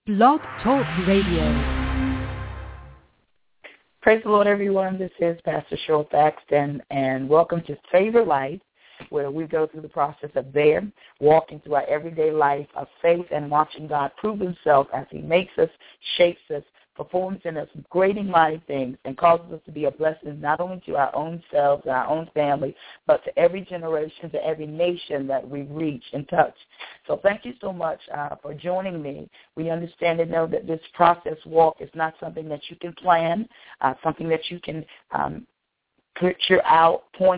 Blog Talk Radio. Praise the Lord, everyone. This is Pastor Cheryl Thaxton, and welcome to Favor Life, where we go through the process of walking through our everyday life of faith and watching God prove himself as he makes us, shapes us, performs in us great and mighty things, and causes us to be a blessing not only to our own selves and our own family, but to every generation, to every nation that we reach and touch. So thank you so much for joining me. We understand and know that this process walk is not something that you can plan, something that you can picture out, point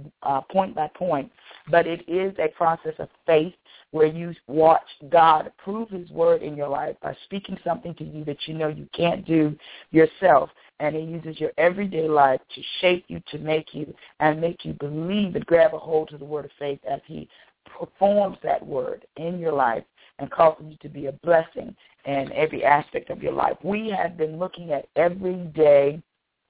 by point, but it is a process of faith where you watch God prove his word in your life by speaking something to you that you know you can't do yourself, and he uses your everyday life to shape you, to make you, and make you believe and grab a hold of the word of faith as he performs that word in your life and causes you to be a blessing in every aspect of your life. We have been looking at everyday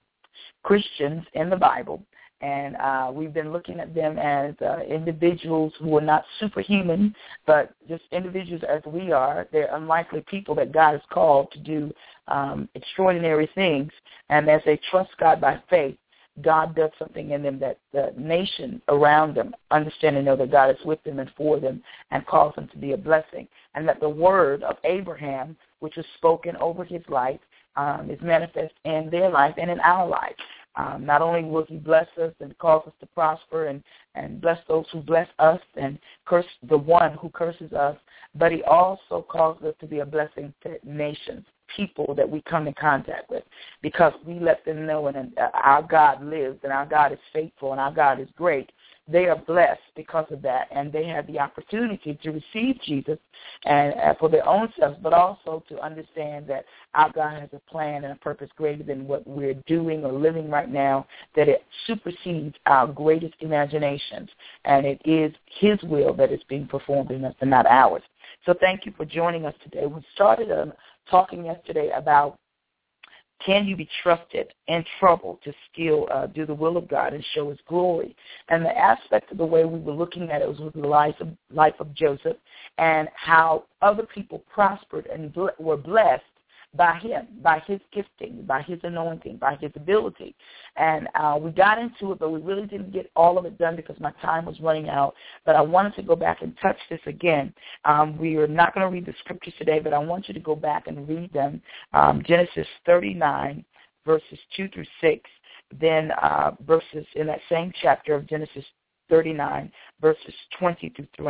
Christians in the Bible, and we've been looking at them as individuals who are not superhuman, but just individuals as we are. They're unlikely people that God has called to do extraordinary things, and as they trust God by faith, God does something in them that the nation around them understand and know that God is with them and for them and calls them to be a blessing, and that the word of Abraham, which was spoken over his life, is manifest in their life and in our life. Not only will he bless us and cause us to prosper and bless those who bless us and curse the one who curses us, but he also calls us to be a blessing to nations, people that we come in contact with, because we let them know and our God lives and our God is faithful and our God is great. They are blessed because of that, and they have the opportunity to receive Jesus and for their own selves, but also to understand that our God has a plan and a purpose greater than what we're doing or living right now, that it supersedes our greatest imaginations, and it is his will that is being performed in us and not ours. So thank you for joining us today. We started talking yesterday about, can you be trusted in trouble to still do the will of God and show his glory? And the aspect of the way we were looking at it was with the life of Joseph and how other people prospered and were blessed by him, by his gifting, by his anointing, by his ability. And we got into it, but we really didn't get all of it done because my time was running out. But I wanted to go back and touch this again. We are not going to read the scriptures today, but I want you to go back and read them. Genesis 39, verses 2 through 6, then verses in that same chapter of Genesis 39, verses 20 through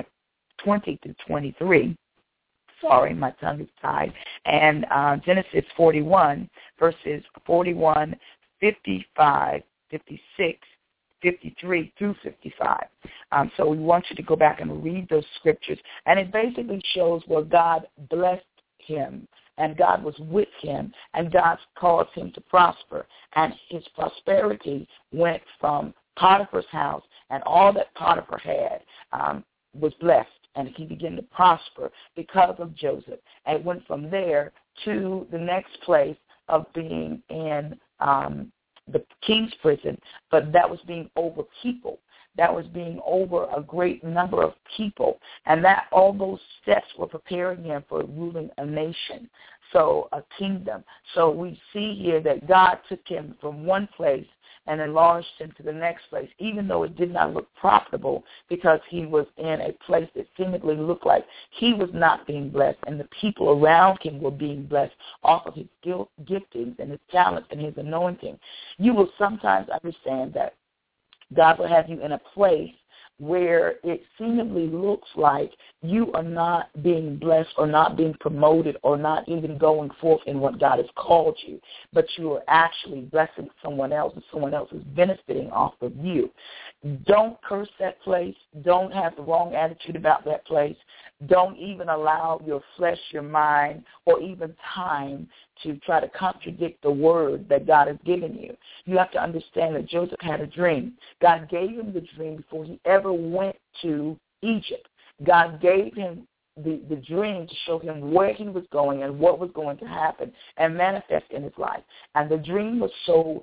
23. Sorry, my tongue is tied. And Genesis 41, verses 41, 55, 56, 53 through 55. So we want you to go back and read those scriptures. And it basically shows where God blessed him, and God was with him, and God caused him to prosper. And his prosperity went from Potiphar's house, and all that Potiphar had was blessed. And he began to prosper because of Joseph. And went from there to the next place of being in the king's prison, but that was being over people. That was being over a great number of people. And that all those steps were preparing him for ruling a nation, so a kingdom. So we see here that God took him from one place and enlarged him to the next place, even though it did not look profitable, because he was in a place that seemingly looked like he was not being blessed, and the people around him were being blessed off of his giftings and his talents and his anointing. You will sometimes understand that God will have you in a place where it seemingly looks like you are not being blessed or not being promoted or not even going forth in what God has called you, but you are actually blessing someone else and someone else is benefiting off of you. Don't curse that place. Don't have the wrong attitude about that place. Don't even allow your flesh, your mind, or even time to try to contradict the word that God has given you. You have to understand that Joseph had a dream. God gave him the dream before he ever went to Egypt. God gave him the dream to show him where he was going and what was going to happen and manifest in his life. And the dream was so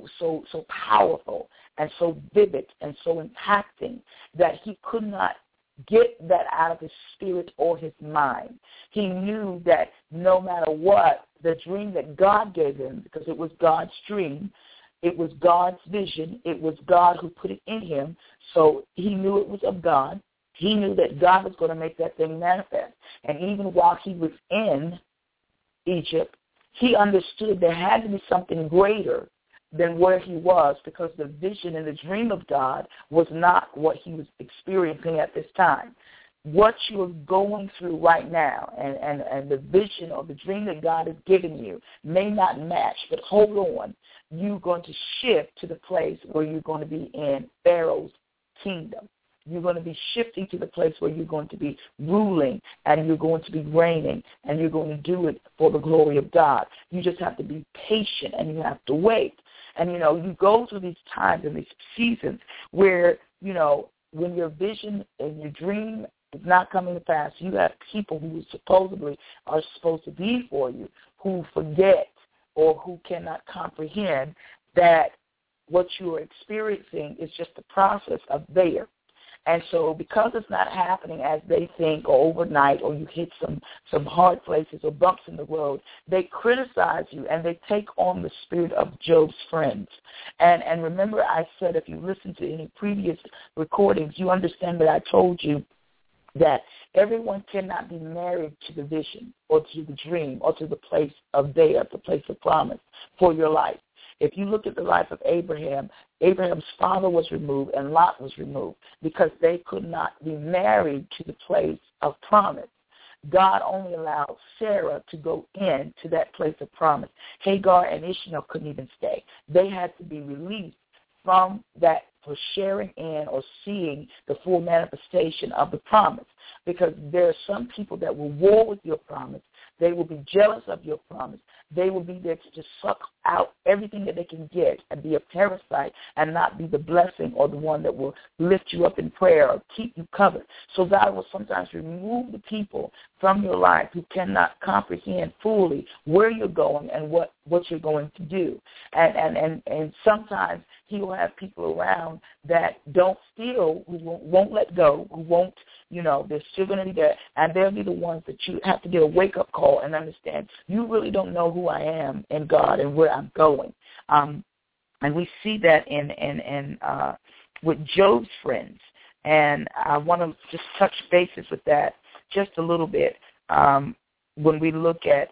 powerful and so vivid and so impacting that he could not get that out of his spirit or his mind. He knew that no matter what, the dream that God gave him, because it was God's dream, it was God's vision, it was God who put it in him, so he knew it was of God. He knew that God was going to make that thing manifest. And even while he was in Egypt, he understood there had to be something greater than where he was, because the vision and the dream of God was not what he was experiencing at this time. What you're going through right now and the vision or the dream that God has given you may not match, but hold on. You're going to shift to the place where you're going to be in Pharaoh's kingdom. You're going to be shifting to the place where you're going to be ruling and you're going to be reigning, and you're going to do it for the glory of God. You just have to be patient and you have to wait. And, you go through these times and these seasons where, when your vision and your dream is not coming to pass, you have people who supposedly are supposed to be for you who forget or who cannot comprehend that what you are experiencing is just the process of there. And so because it's not happening as they think or overnight, or you hit some hard places or bumps in the road, they criticize you and they take on the spirit of Job's friends. And remember I said, if you listen to any previous recordings, you understand that I told you that everyone cannot be married to the vision or to the dream or to the place of there, the place of promise for your life. If you look at the life of Abraham, Abraham's father was removed and Lot was removed because they could not be married to the place of promise. God only allowed Sarah to go into that place of promise. Hagar and Ishmael couldn't even stay. They had to be released from that for sharing in or seeing the full manifestation of the promise, because there are some people that will war with your promise. They will be jealous of your promise. They will be there to just suck out everything that they can get and be a parasite and not be the blessing or the one that will lift you up in prayer or keep you covered. So God will sometimes remove the people from your life who cannot comprehend fully where you're going and what you're going to do. And sometimes he will have people around that don't steal, who won't let go, who won't, they're still going to be there, and they'll be the ones that you have to get a wake-up call and understand, you really don't know who I am in God and where I'm going. And we see that in with Job's friends. And I want to just touch bases with that just a little bit when we look at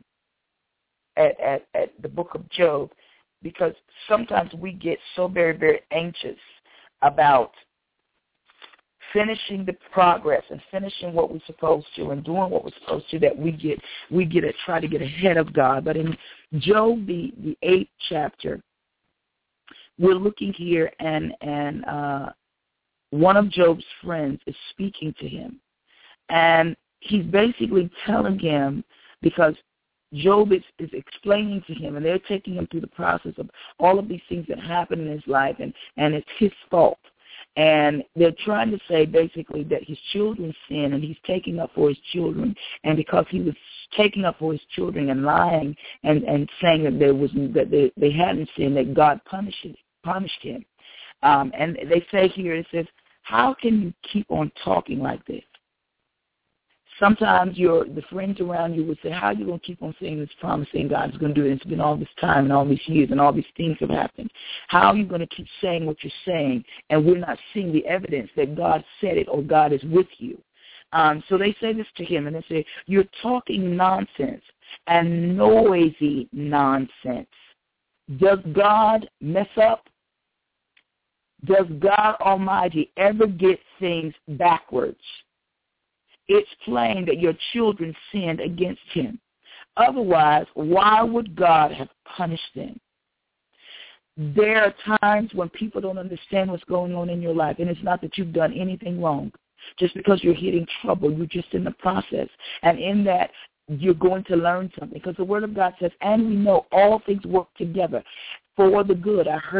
the book of Job, because sometimes we get so very, very anxious about finishing the progress and finishing what we're supposed to and doing what we're supposed to, that we try to get ahead of God. But in Job, the 8th chapter, we're looking here, and one of Job's friends is speaking to him, and he's basically telling him, because Job is explaining to him, and they're taking him through the process of all of these things that happen in his life, and it's his fault. And they're trying to say basically that his children sin, and he's taking up for his children. And because he was taking up for his children and lying and saying that they hadn't sinned, that God punished him. And they say here, it says, how can you keep on talking like this? Sometimes the friends around you would say, how are you going to keep on saying this promise, saying God's going to do it? It's been all this time and all these years and all these things have happened. How are you going to keep saying what you're saying, and we're not seeing the evidence that God said it or God is with you? So they say this to him, and they say, you're talking nonsense and noisy nonsense. Does God mess up? Does God Almighty ever get things backwards? It's plain that your children sinned against him. Otherwise, why would God have punished them? There are times when people don't understand what's going on in your life, and it's not that you've done anything wrong. Just because you're hitting trouble, you're just in the process. And in that, you're going to learn something, because the Word of God says, and we know all things work together for the good. I heard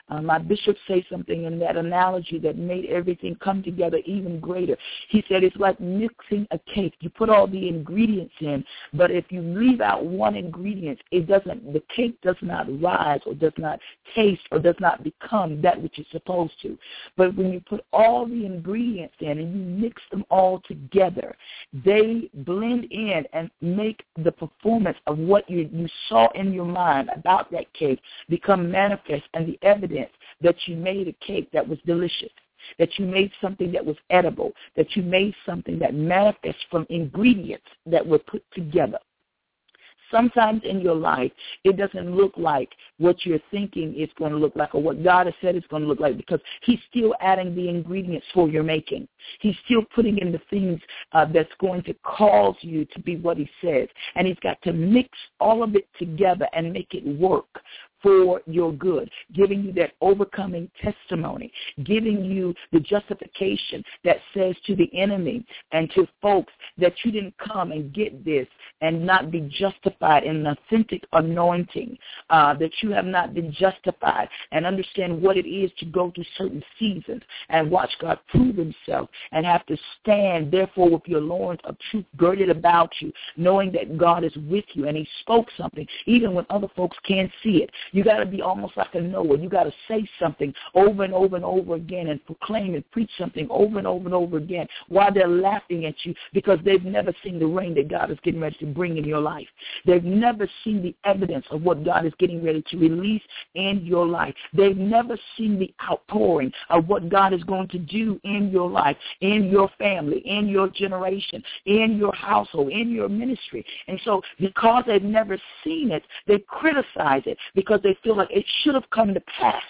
My bishop said something in that analogy that made everything come together even greater. He said it's like mixing a cake. You put all the ingredients in, but if you leave out one ingredient, the cake does not rise or does not taste or does not become that which it's supposed to. But when you put all the ingredients in and you mix them all together, they blend in and make the performance of what you saw in your mind about that cake become manifest, and the evidence that you made a cake that was delicious, that you made something that was edible, that you made something that manifests from ingredients that were put together. Sometimes in your life, it doesn't look like what you're thinking it's going to look like or what God has said it's going to look like, because he's still adding the ingredients for your making. He's still putting in the things that's going to cause you to be what he says. And he's got to mix all of it together and make it work for your good, giving you that overcoming testimony, giving you the justification that says to the enemy and to folks that you didn't come and get this and not be justified in an authentic anointing, that you have not been justified, and understand what it is to go through certain seasons and watch God prove himself and have to stand, therefore, with your loins of truth girded about you, knowing that God is with you and he spoke something even when other folks can't see it. You got to be almost like a Noah. You got to say something over and over and over again and proclaim and preach something over and over and over again while they're laughing at you, because they've never seen the rain that God is getting ready to bring in your life. They've never seen the evidence of what God is getting ready to release in your life. They've never seen the outpouring of what God is going to do in your life, in your family, in your generation, in your household, in your ministry. And so because they've never seen it, they criticize it because they feel like it should have come to pass.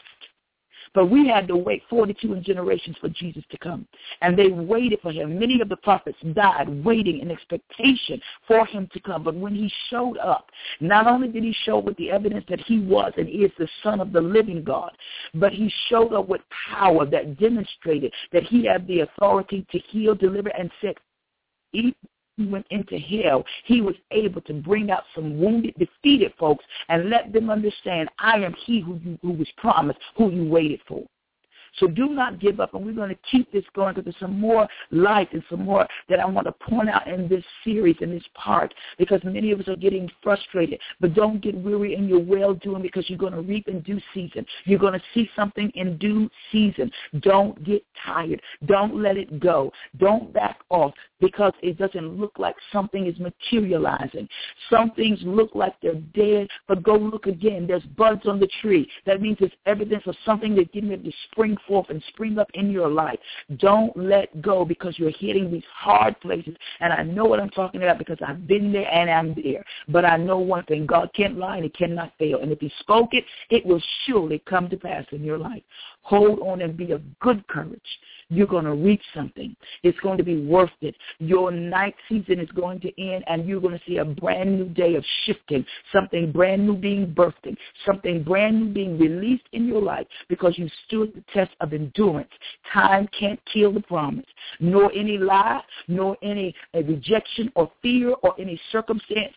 But we had to wait 42 generations for Jesus to come. And they waited for him. Many of the prophets died waiting in expectation for him to come. But when he showed up, not only did he show with the evidence that he was and is the Son of the living God, but he showed up with power that demonstrated that he had the authority to heal, deliver, and set even he went into hell, he was able to bring out some wounded, defeated folks and let them understand, I am he who was promised, who you waited for. So do not give up, and we're going to keep this going because there's some more life and some more that I want to point out in this series, in this part, because many of us are getting frustrated. But don't get weary in your well-doing, because you're going to reap in due season. You're going to see something in due season. Don't get tired. Don't let it go. Don't back off because it doesn't look like something is materializing. Some things look like they're dead, but go look again. There's buds on the tree. That means there's evidence of something that's getting ready to spring forth and spring up in your life. Don't let go because you're hitting these hard places. And I know what I'm talking about because I've been there and I'm there. But I know one thing, God can't lie and he cannot fail. And if he spoke it, it will surely come to pass in your life. Hold on and be of good courage. You're going to reach something. It's going to be worth it. Your night season is going to end, and you're going to see a brand new day of shifting, something brand new being birthed, something brand new being released in your life because you stood the test of endurance. Time can't kill the promise, nor any lie, nor any rejection or fear or any circumstance.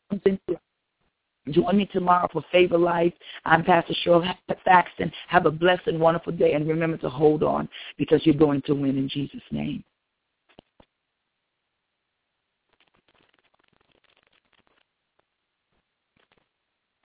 Join me tomorrow for Favor Life. I'm Pastor Cheryl Thaxton. Have a blessed and wonderful day, and remember to hold on because you're going to win in Jesus' name.